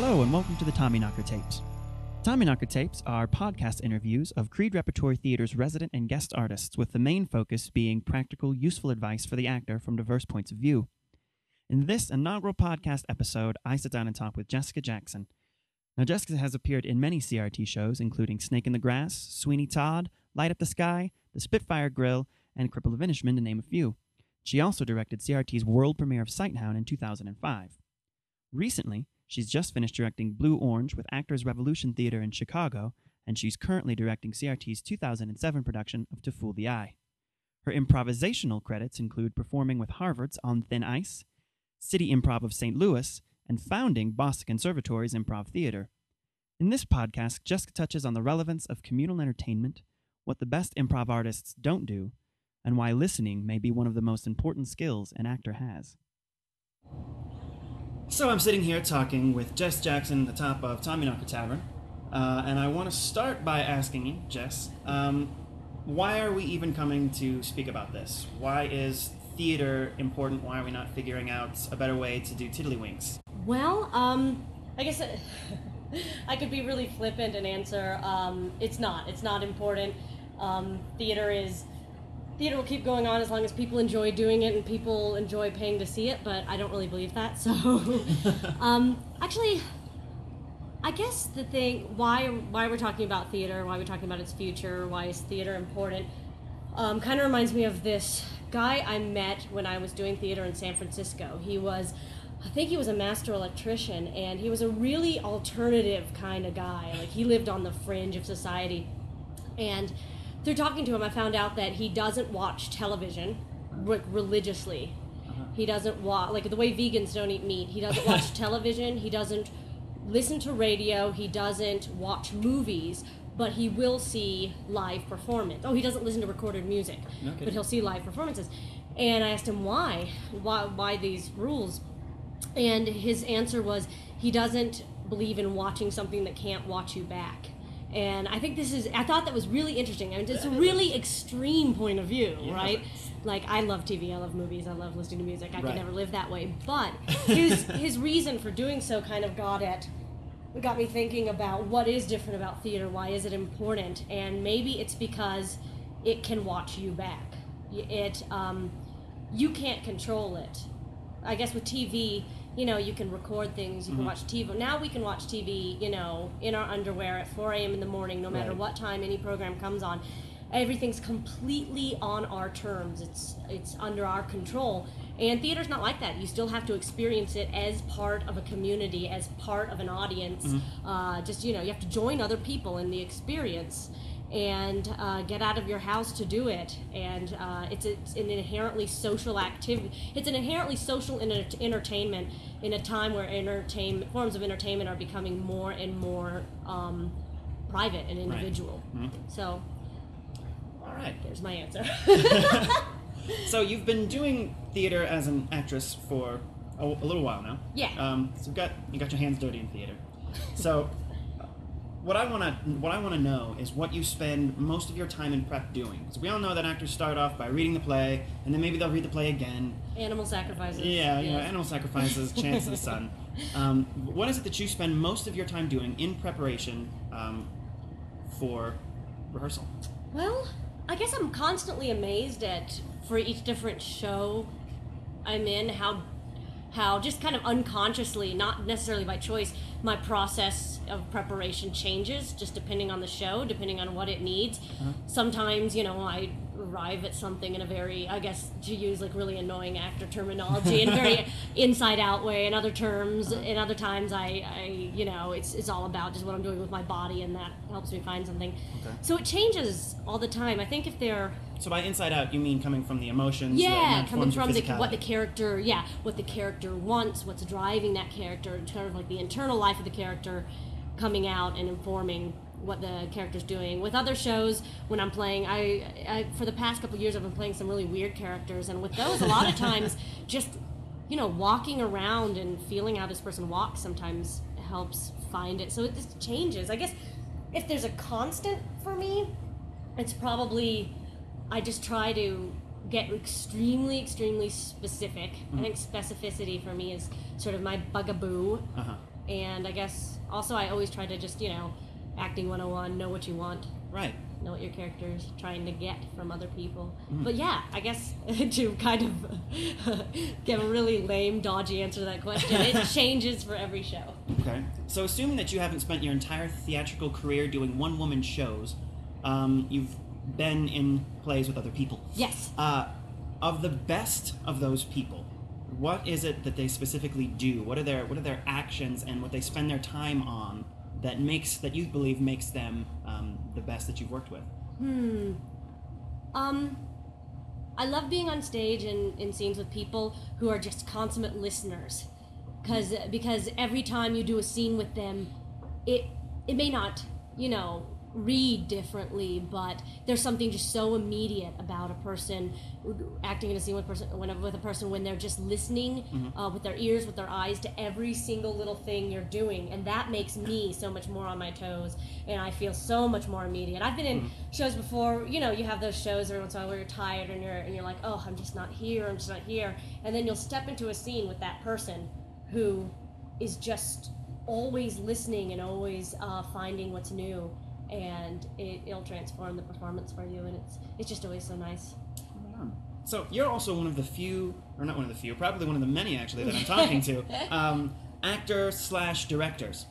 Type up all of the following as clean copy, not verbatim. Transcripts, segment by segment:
Hello and welcome to the Tommyknocker Tapes. Tommyknocker Tapes are podcast interviews of Creed Repertory Theater's resident and guest artists, with the main focus being practical, useful advice for the actor from diverse points of view. In this inaugural podcast episode, I sit down and talk with Jessica Jackson. Now, Jessica has appeared in many CRT shows, including Snake in the Grass, Sweeney Todd, Light Up the Sky, The Spitfire Grill, and Cripple of Inishmin, to name a few. She also directed CRT's world premiere of Sighthound in 2005. Recently, she's just finished directing Blue Orange with Actors Revolution Theater in Chicago, and she's currently directing CRT's 2007 production of To Fool the Eye. Her improvisational credits include performing with Harvard's On Thin Ice, City Improv of St. Louis, and founding Boston Conservatory's Improv Theater. In this podcast, Jessica touches on the relevance of communal entertainment, what the best improv artists don't do, and why listening may be one of the most important skills an actor has. So I'm sitting here talking with Jess Jackson at the top of Tommyknocker Tavern, and I want to start by asking you, Jess, why are we even coming to speak about this? Why is theater important? Why are we not figuring out a better way to do tiddlywinks? Well, I guess I could be really flippant and answer, it's not important. Theater will keep going on as long as people enjoy doing it and people enjoy paying to see it, but I don't really believe that, so... actually, I guess the thing, why we're talking about theater, why we're talking about its future, why is theater important, kind of reminds me of this guy I met when I was doing theater in San Francisco. I think he was a master electrician, and he was a really alternative kind of guy. Like, he lived on the fringe of society, and through talking to him, I found out that he doesn't watch television religiously. He doesn't watch, like the way vegans don't eat meat, he doesn't watch television, he doesn't listen to radio, he doesn't watch movies, but he will see live performance. Oh, he doesn't listen to recorded music, but he'll see live performances. And I asked him why these rules, and his answer was he doesn't believe in watching something that can't watch you back. And I think I thought that was really interesting. I mean, it's a really extreme point of view, right? Like, I love TV, I love movies, I love listening to music. I could never live that way. But his reason for doing so kind of got me thinking about what is different about theater, why is it important? And maybe it's because it can watch you back. You can't control it. I guess with TV, you can record things, you can watch TV. Now we can watch TV, in our underwear at 4 a.m. in the morning, no matter what time any program comes on. Everything's completely on our terms. It's under our control. And theater's not like that. You still have to experience it as part of a community, as part of an audience. You have to join other people in the experience and get out of your house to do it. And it's an inherently social activity. It's an inherently social entertainment in a time where forms of entertainment are becoming more and more private and individual. So, all right, there's my answer. So you've been doing theater as an actress for a little while now. Yeah. So you got your hands dirty in theater. So what I want to know is what you spend most of your time in prep doing. Because we all know that actors start off by reading the play, and then maybe they'll read the play again. Animal sacrifices. Yeah, animal sacrifices, Chance of the Sun. What is it that you spend most of your time doing in preparation for rehearsal? Well, I guess I'm constantly amazed for each different show I'm in, how just kind of unconsciously, not necessarily by choice, my process of preparation changes just depending on the show, depending on what it needs. Sometimes, I arrive at something in a very, I guess, to use like really annoying actor terminology, in a very inside-out way. In other times, it's all about just what I'm doing with my body, and that helps me find something. Okay. So it changes all the time. I think if they're... So by inside out, you mean coming from the emotions? Yeah, coming from what the character wants, what's driving that character, kind of like the internal life of the character coming out and informing what the character's doing. With other shows, when I'm playing, I for the past couple of years, I've been playing some really weird characters, and with those, a lot of times, just, walking around and feeling how this person walks sometimes helps find it. So it just changes. I guess if there's a constant for me, it's probably... I just try to get extremely, extremely specific. I think specificity for me is sort of my bugaboo. And I guess also I always try to just, acting 101, know what you want. Right. Know what your character's trying to get from other people. But yeah, I guess to kind of give a really lame, dodgy answer to that question, it changes for every show. Okay. So assuming that you haven't spent your entire theatrical career doing one-woman shows, you've been in plays with other people. Yes. Of the best of those people, what is it that they specifically do? What are their actions and what they spend their time on that you believe makes them the best that you've worked with? I love being on stage and in scenes with people who are just consummate listeners, because every time you do a scene with them, it may not read differently, but there's something just so immediate about a person acting in a scene with a person when they're just listening with their ears, with their eyes, to every single little thing you're doing, and that makes me so much more on my toes, and I feel so much more immediate. I've been in shows before, you have those shows every once in a while where you're tired and you're like, oh, I'm just not here, and then you'll step into a scene with that person who is just always listening and always finding what's new, and it'll transform the performance for you, and it's just always so nice. So you're also one of the few, or not one of the few, probably one of the many actually that I'm talking to, actors/directors.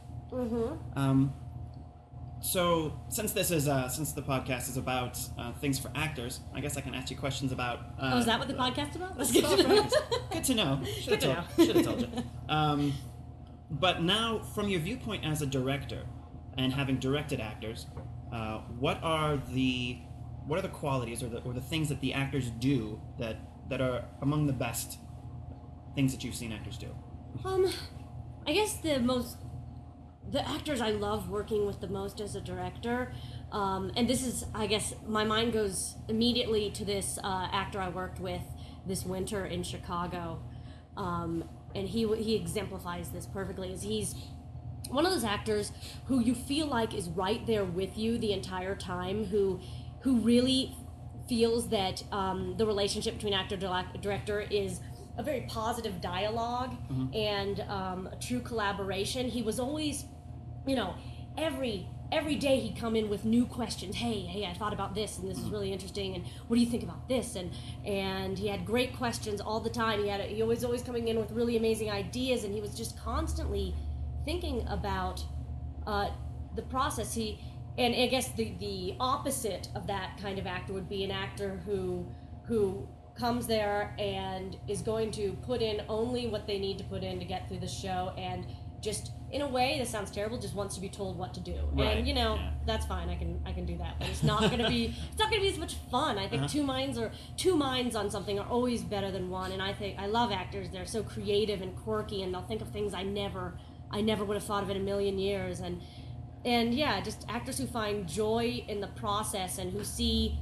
So since the podcast is about things for actors, I guess I can ask you questions about. Is that what the podcast is about? That's good to know. Good to know. Should have told you. But now, from your viewpoint as a director, and having directed actors, what are the qualities or the things that the actors do that are among the best things that you've seen actors do? I guess the actors I love working with the most as a director, and this is, I guess, my mind goes immediately to this actor I worked with this winter in Chicago, and he exemplifies this perfectly. He's one of those actors who you feel like is right there with you the entire time, who really feels that the relationship between actor and director is a very positive dialogue and a true collaboration. He was always, every day he'd come in with new questions. Hey, I thought about this, and this is really interesting, and what do you think about this? And he had great questions all the time. He was always coming in with really amazing ideas, and he was just constantly thinking about the process. And I guess the opposite of that kind of actor would be an actor who comes there and is going to put in only what they need to put in to get through the show, and just, in a way, this sounds terrible, just wants to be told what to do. Right. And that's fine. I can do that, but it's not going to be as much fun. I think two minds on something are always better than one. And I love actors. They're so creative and quirky, and they'll think of things I never would have thought of in a million years. And yeah, just actors who find joy in the process, and who see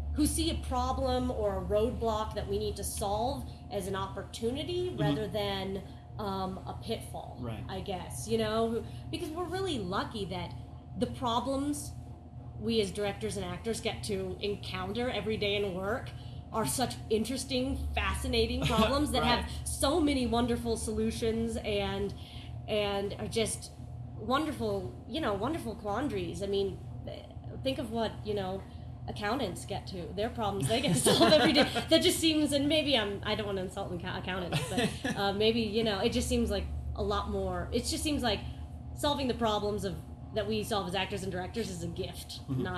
a problem or a roadblock that we need to solve as an opportunity rather than a pitfall, right. I guess, because we're really lucky that the problems we as directors and actors get to encounter every day in work are such interesting, fascinating problems that right. have so many wonderful solutions and are just wonderful quandaries. I mean, think of what, accountants get to, their problems they get to solve every day. That just seems, and maybe I don't want to insult accountants, but maybe, it just seems like a lot more, it just seems like solving the problems that we solve as actors and directors is a gift, not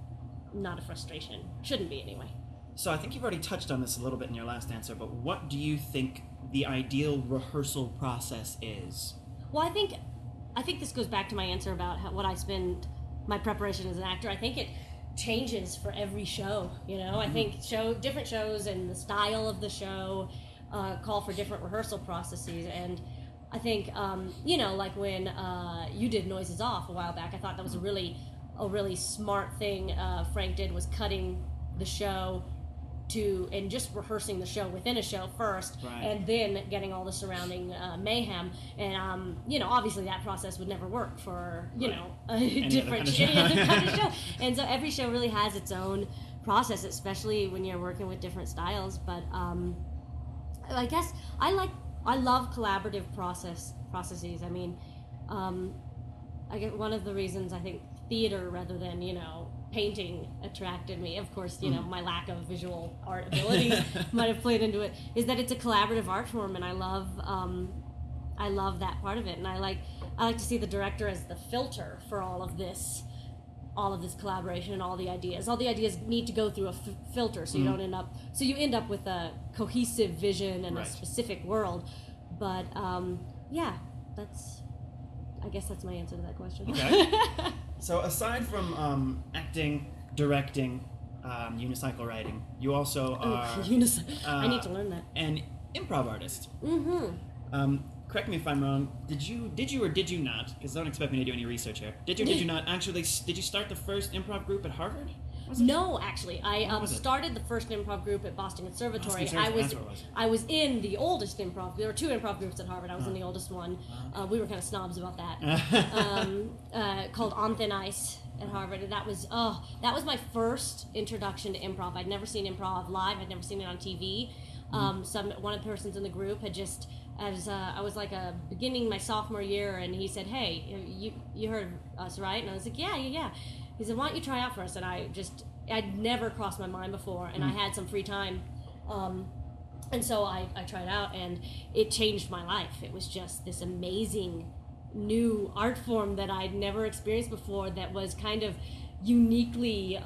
a frustration. Shouldn't be, anyway. So I think you've already touched on this a little bit in your last answer, but what do you think the ideal rehearsal process is? Well, I think this goes back to my answer about what I spend my preparation as an actor. I think it changes for every show. I think different shows and the style of the show call for different rehearsal processes. And I think like when you did Noises Off a while back, I thought that was a really smart thing Frank did, was cutting the show and just rehearsing the show within a show first, right. and then getting all the surrounding mayhem. And obviously that process would never work for any other kind of show. And so every show really has its own process, especially when you're working with different styles. But I guess I love collaborative processes. I mean, I get one of the reasons I think theater rather than, painting attracted me. Of course, my lack of visual art abilities might have played into it, is that it's a collaborative art form, and I love that part of it. And I like to see the director as the filter for all of this collaboration and all the ideas. All the ideas need to go through a filter, so you don't end up with a cohesive vision and a specific world. But I guess that's my answer to that question. Okay. So aside from acting, directing, unicycle riding, you also are I need to learn that. An improv artist. Mm-hmm. Correct me if I'm wrong. Did you or did you not? Because don't expect me to do any research here. Did you not actually? Did you start the first improv group at Harvard? No, actually, I started the first improv group at Boston Conservatory. I was in the oldest improv. There were 2 improv groups at Harvard. I was in the oldest one. We were kind of snobs about that. Called On Thin Ice at Harvard, and that was my first introduction to improv. I'd never seen improv live. I'd never seen it on TV. One of the persons in the group had just, as I was like beginning my sophomore year, and he said, "Hey, you heard of us, right?" And I was like, "Yeah." He said, "Why don't you try out for us?" And I'd never crossed my mind before, and I had some free time. And so I tried out, and it changed my life. It was just this amazing new art form that I'd never experienced before, that was kind of uniquely,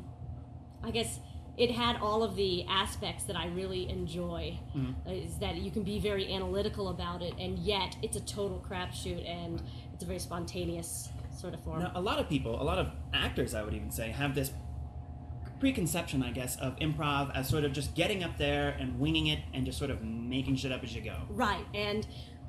I guess, it had all of the aspects that I really enjoy. Is that you can be very analytical about it, and yet it's a total crapshoot, and it's a very spontaneous sort of form. Now, a lot of actors, I would even say, have this preconception, I guess, of improv as sort of just getting up there and winging it and just sort of making shit up as you go. Right, and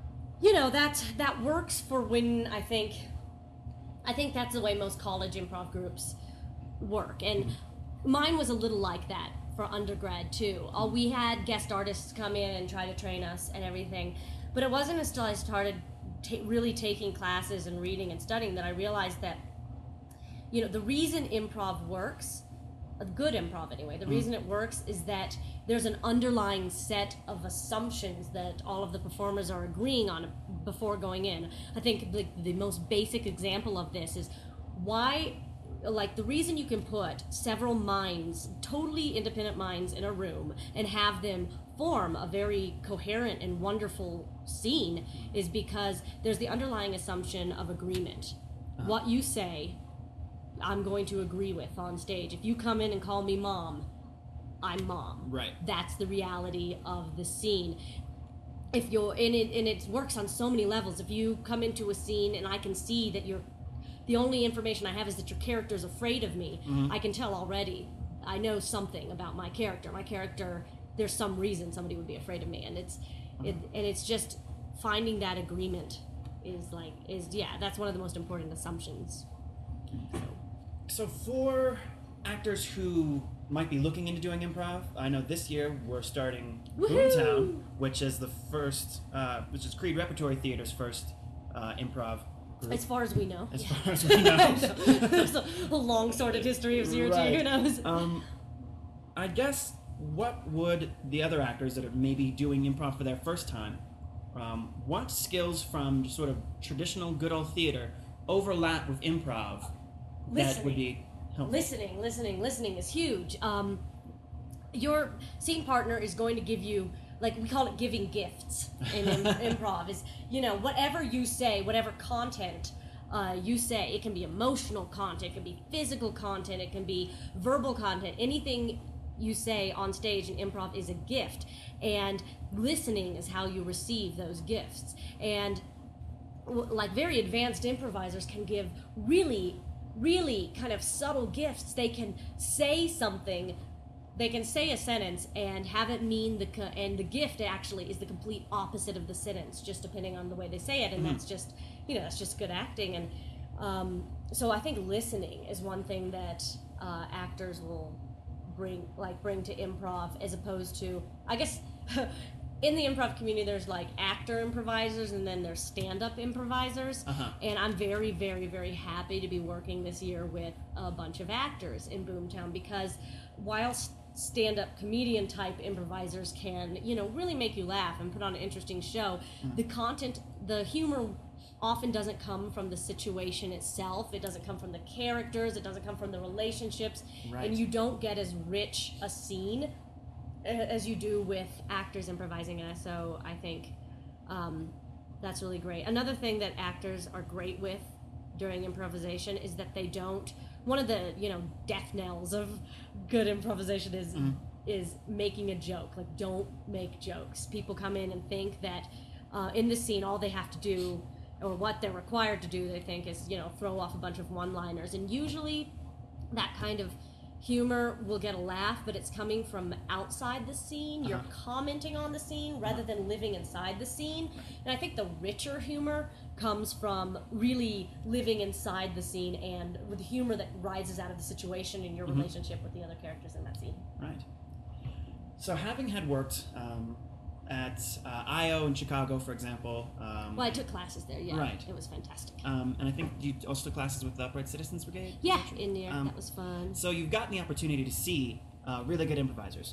that works for when I think that's the way most college improv groups work, and mine was a little like that for undergrad too. We had guest artists come in and try to train us and everything, but it wasn't until I started really taking classes and reading and studying that I realized that the reason improv works, a good improv anyway, the reason it works is that there's an underlying set of assumptions that all of the performers are agreeing on before going in. I think the most basic example of this is why, like, the reason you can put several minds, totally independent minds, in a room and have them form a very coherent and wonderful scene is because there's the underlying assumption of agreement. What you say, I'm going to agree with on stage. If you come in and call me mom, I'm mom. Right. That's the reality of the scene. If you're in it, and it works on so many levels. If you come into a scene and I can see that the only information I have is that your character's afraid of me, I can tell already. I know something about my character. My character, there's some reason somebody would be afraid of me, and it's just finding that agreement is that's one of the most important assumptions. So for actors who might be looking into doing improv, I know this year we're starting Boomtown, which is which is Creed Repertory Theater's first improv group. As far as we know. As far as we know. There's a long sordid history of zero to who knows. I guess, what would the other actors that are maybe doing improv for their first time, what skills from just sort of traditional good old theater overlap with improv that would be helpful? Listening is huge. Your scene partner is going to give you, like, we call it giving gifts in improv, is, whatever you say, whatever content you say, it can be emotional content, it can be physical content, it can be verbal content, anything you say on stage in improv is a gift, and listening is how you receive those gifts. And like, very advanced improvisers can give really kind of subtle gifts. They can say something, they can say a sentence and have it mean and the gift actually is the complete opposite of the sentence, just depending on the way they say it, and that's just good acting. And so I think listening is one thing that actors will bring to improv, as opposed to, I guess, in the improv community, there's like actor improvisers and then there's stand-up improvisers. And I'm very, very, very happy to be working this year with a bunch of actors in Boomtown, because while stand-up comedian type improvisers can, really make you laugh and put on an interesting show, the content, the humor often doesn't come from the situation itself. It doesn't come from the characters. It doesn't come from the relationships. Right. And you don't get as rich a scene as you do with actors improvising. And so I think that's really great. Another thing that actors are great with during improvisation is that they don't. One of the death knells of good improvisation is making a joke. Like, don't make jokes. People come in and think that in this scene all they have to do, or what they're required to do, they think is throw off a bunch of one-liners, and usually that kind of humor will get a laugh, but it's coming from outside the scene. You're commenting on the scene rather than living inside the scene. And I think the richer humor comes from really living inside the scene and with the humor that rises out of the situation and your relationship with the other characters in that scene. Right. So having had worked at IO in Chicago, for example. Well, I took classes there, yeah. Right. It was fantastic. And I think you also took classes with the Upright Citizens Brigade? Yeah, in New York. That was fun. So you've gotten the opportunity to see really good improvisers.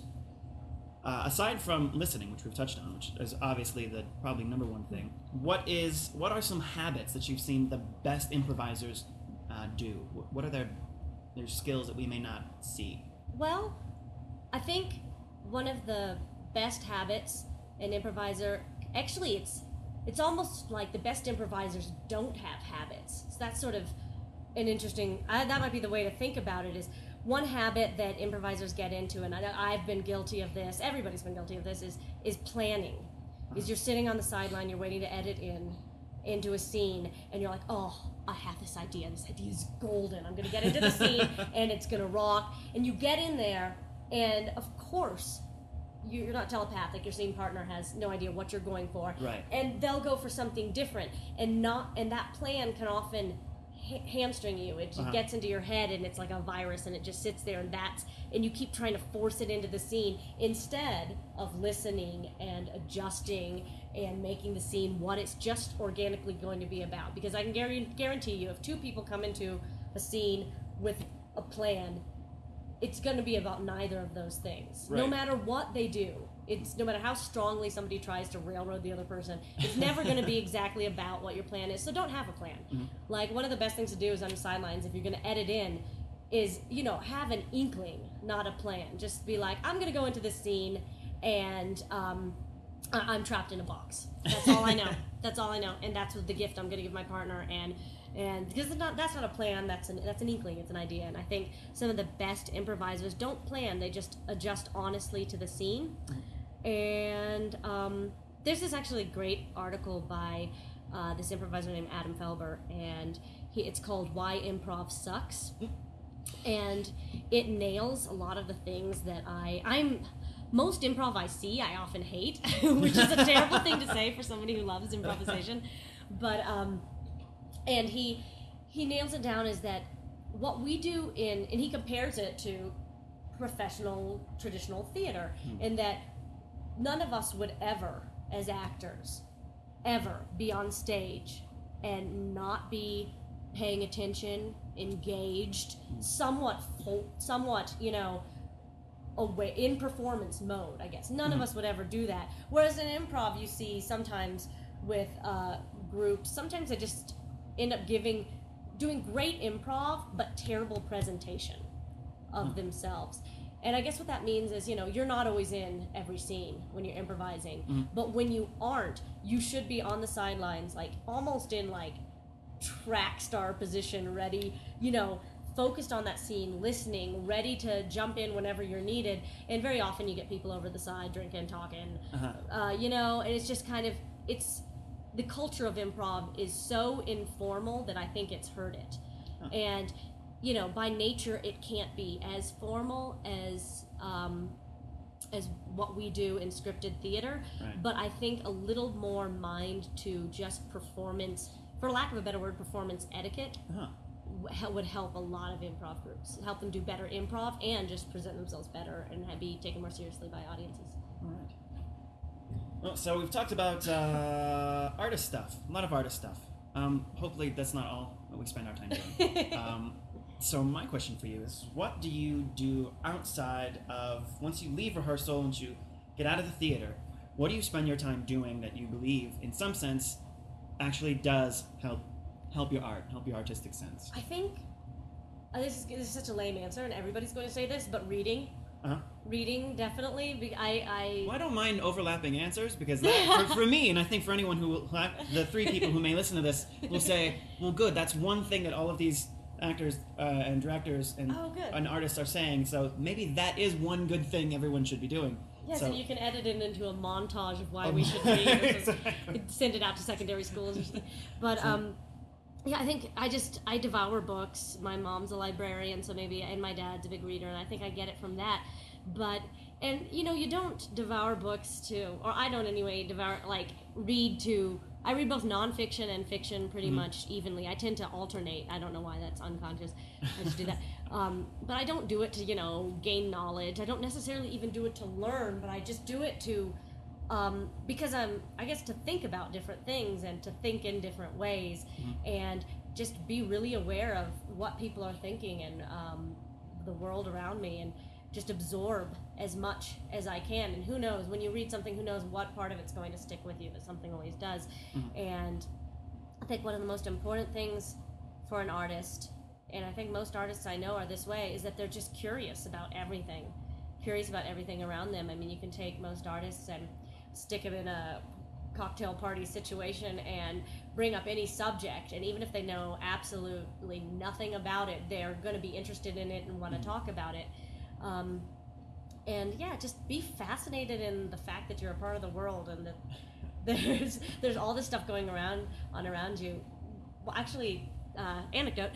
Aside from listening, which we've touched on, which is obviously the probably number one thing, what are some habits that you've seen the best improvisers do? What are their skills that we may not see? Well, I think one of the best habits an improviser, actually it's almost like the best improvisers don't have habits. So that's sort of an interesting, that might be the way to think about it, is one habit that improvisers get into, and I've been guilty of this, everybody's been guilty of this, is planning. Is you're sitting on the sideline, you're waiting to edit into a scene, and you're like, oh, I have this idea is golden, I'm gonna get into the scene, and it's gonna rock, and you get in there, and of course, you're not telepathic. Your scene partner has no idea what you're going for, right? And they'll go for something different, and that plan can often hamstring you. It gets into your head, and it's like a virus, and it just sits there, and you keep trying to force it into the scene instead of listening and adjusting and making the scene what it's just organically going to be about. Because I can guarantee you, if two people come into a scene with a plan, it's going to be about neither of those things. Right. No matter what they do, no matter how strongly somebody tries to railroad the other person, it's never going to be exactly about what your plan is. So don't have a plan. Like, one of the best things to do is on the sidelines, if you're going to edit in, is, have an inkling, not a plan. Just be like, I'm going to go into this scene, and I'm trapped in a box. That's all I know. That's all I know. And that's the gift I'm going to give my partner. And because that's not a plan, that's an inkling, it's an idea. And I think some of the best improvisers don't plan, they just adjust honestly to the scene. And there's this actually great article by this improviser named Adam Felber, and it's called Why Improv Sucks. And it nails a lot of the things that most improv I see, I often hate, which is a terrible thing to say for somebody who loves improvisation. But and he nails it down is that what we do and he compares it to professional traditional theater, in that none of us would ever, as actors, ever be on stage and not be paying attention, engaged, somewhat away in performance mode, I guess. None of us would ever do that. Whereas in improv, you see sometimes with groups, sometimes they just end up doing great improv, but terrible presentation of themselves. And I guess what that means is, you're not always in every scene when you're improvising, but when you aren't, you should be on the sidelines, like almost in like track star position, ready, focused on that scene, listening, ready to jump in whenever you're needed. And very often you get people over the side drinking, talking, and it's just kind of, the culture of improv is so informal that I think it's hurt it. And, by nature, it can't be as formal as what we do in scripted theater. Right. But I think a little more mind to just performance, for lack of a better word, performance etiquette would help a lot of improv groups. Help them do better improv and just present themselves better and be taken more seriously by audiences. All right. Well, so we've talked about artist stuff, a lot of artist stuff. Hopefully that's not all that we spend our time doing. So my question for you is, what do you do outside of, once you leave rehearsal, once you get out of the theater, what do you spend your time doing that you believe, in some sense, actually does help your art, help your artistic sense? I think this is such a lame answer, and everybody's going to say this, but reading. Uh-huh. Reading, definitely. Well, I don't mind overlapping answers, because that, for me, and I think for anyone the three people who may listen to this will say, well, good, that's one thing that all of these actors and directors and artists are saying, so maybe that is one good thing everyone should be doing. Yes, and you can edit it into a montage of why we should read, or exactly. Send it out to secondary schools or something. But, yeah, I think I devour books. My mom's a librarian, so maybe, and my dad's a big reader, and I think I get it from that. But, and, you know, you don't devour books or I don't anyway, I read both nonfiction and fiction pretty much evenly. I tend to alternate. I don't know why, that's unconscious. I just do that. But I don't do it to, you know, gain knowledge. I don't necessarily even do it to learn, but I just do it to, because I guess to think about different things and to think in different ways and just be really aware of what people are thinking and the world around me, and just absorb as much as I can. And who knows, when you read something, who knows what part of it's going to stick with you, but something always does. And I think one of the most important things for an artist, and I think most artists I know are this way, is that they're just curious about everything around them. I mean, you can take most artists and stick them in a cocktail party situation and bring up any subject, and even if they know absolutely nothing about it, they're going to be interested in it and want to talk about it. And yeah, just be fascinated in the fact that you're a part of the world, and that there's all this stuff going around you. Well, actually, anecdote.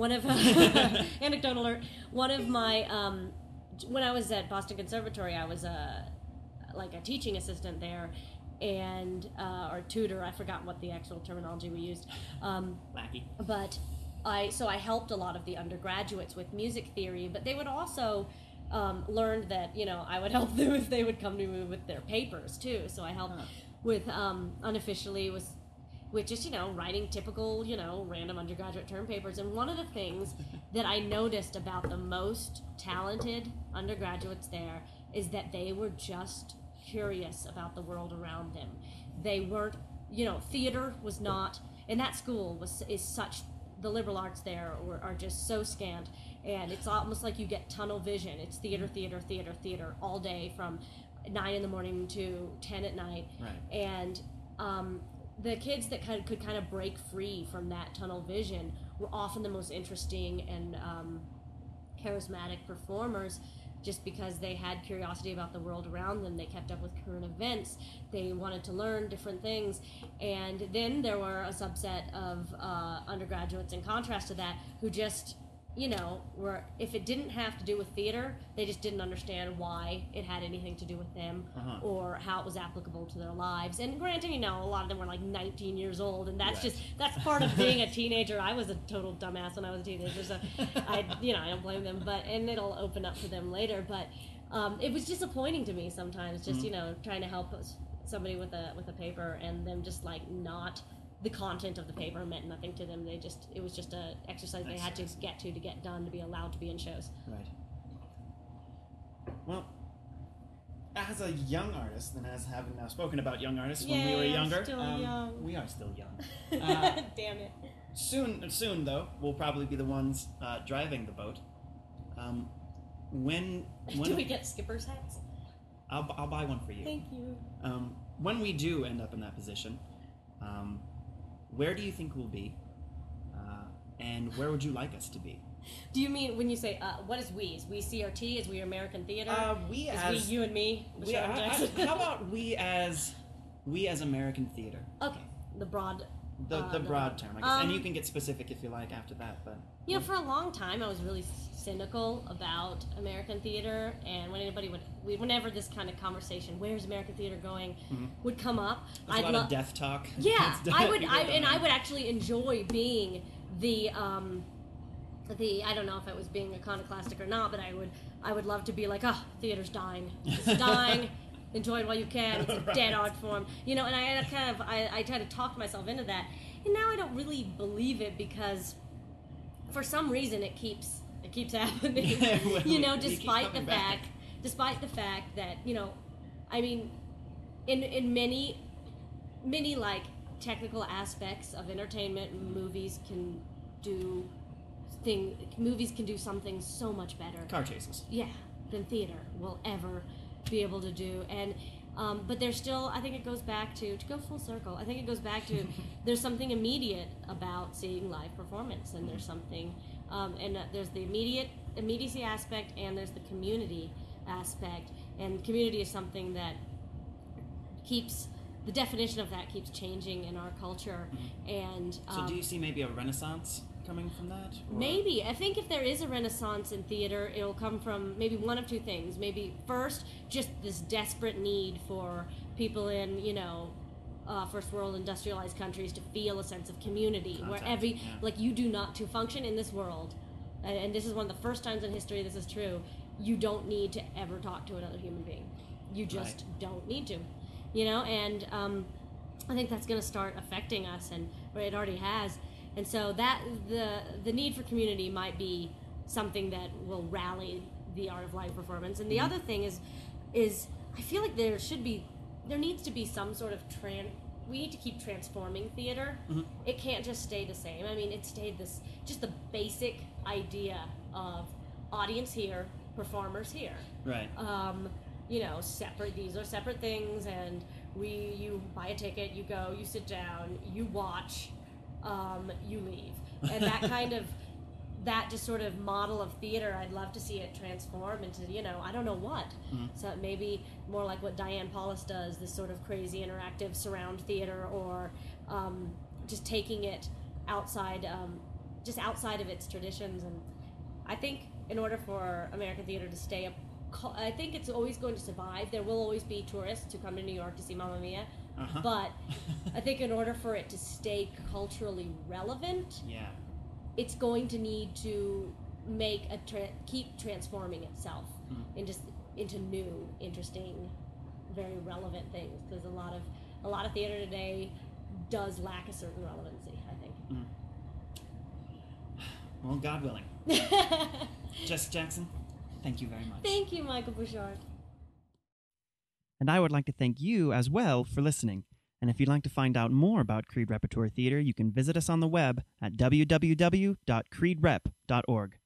Anecdote alert. One of my when I was at Boston Conservatory, I was like a teaching assistant there, and or tutor. I forgot what the actual terminology we used. Lackey. But I helped a lot of the undergraduates with music theory, but they would also learned that, you know, I would help them if they would come to me with their papers too. So I helped with unofficially with just, you know, writing typical, you know, random undergraduate term papers. And one of the things that I noticed about the most talented undergraduates there is that they were just curious about the world around them. They weren't, you know, theater was not, and that school is such, the liberal arts there are just so scant. And it's almost like you get tunnel vision. It's theater, theater, theater, theater all day from 9 in the morning to 10 at night. Right. And the kids that could kind of break free from that tunnel vision were often the most interesting and charismatic performers, just because they had curiosity about the world around them. They kept up with current events. They wanted to learn different things. And then there were a subset of undergraduates, in contrast to that, who just, you know, if it didn't have to do with theater, they just didn't understand why it had anything to do with them or how it was applicable to their lives. And granted, you know, a lot of them were like 19 years old, and that's that's part of being a teenager. I was a total dumbass when I was a teenager, so I don't blame them, and it'll open up for them later. But it was disappointing to me sometimes, just you know, trying to help somebody with a paper, and them just like not. The content of the paper meant nothing to them. It was just an exercise they had to get done to be allowed to be in shows. Right. Well, as a young artist, and as having now spoken about young artists when we were younger, young. We are still young. Damn it. Soon though, we'll probably be the ones driving the boat. When do we get skipper's hats? I'll buy one for you. Thank you. When we do end up in that position, where do you think we'll be, and where would you like us to be? Do you mean when you say what is we? Is we CRT? Is we American Theater? We you and me? How about we as American Theater? Okay, the broad. The broad term, I guess, and you can get specific if you like after that. But you know, for a long time, I was really cynical about American theater, and whenever this kind of conversation, "Where's American theater going?" would come up, There's a lot of death talk. Yeah, I would actually enjoy being the I don't know if it was being iconoclastic or not, but I would love to be like, oh, theater's dying, it's dying. Enjoy it while you can. It's a dead art form, you know. And I try to talk myself into that, and now I don't really believe it, because for some reason it keeps happening. You know, despite the fact that, you know, I mean, in many like technical aspects of entertainment, movies can do something so much better. Car chases. Yeah, than theater will ever be able to do. And but there's still, I think it goes back to go full circle, I think it goes back to there's something immediate about seeing live performance, and there's something, there's the immediacy aspect, and there's the community aspect. And community is something that the definition of that keeps changing in our culture. And so do you see maybe a renaissance coming from that? Or? Maybe. I think if there is a renaissance in theater, it'll come from maybe one of two things. Maybe first, just this desperate need for people in, first world industrialized countries to feel a sense of community. Contact, where you do not, to function in this world, and this is one of the first times in history this is true, you don't need to ever talk to another human being. You just don't need to. And I think that's going to start affecting us, and it already has. And so that the need for community might be something that will rally the art of live performance. And the other thing is I feel like there needs to be some sort of we need to keep transforming theater. It can't just stay the same. I mean, it stayed just the basic idea of audience here, performers here. Right. These are separate things, and you buy a ticket, you go, you sit down, you watch, you leave. And that just sort of model of theater, I'd love to see it transform into, I don't know what. So maybe more like what Diane Paulus does, this sort of crazy interactive surround theater, or just taking it outside of its traditions. And I think in order for American theater to stay up, I think it's always going to survive. There will always be tourists who come to New York to see Mamma Mia. But I think in order for it to stay culturally relevant, it's going to need to keep transforming itself into new, interesting, very relevant things. Because a lot of theater today does lack a certain relevancy, I think. Well, God willing. Jess Jackson, thank you very much. Thank you, Michael Bouchard. And I would like to thank you as well for listening. And if you'd like to find out more about Creed Repertory Theater, you can visit us on the web at www.creedrep.org.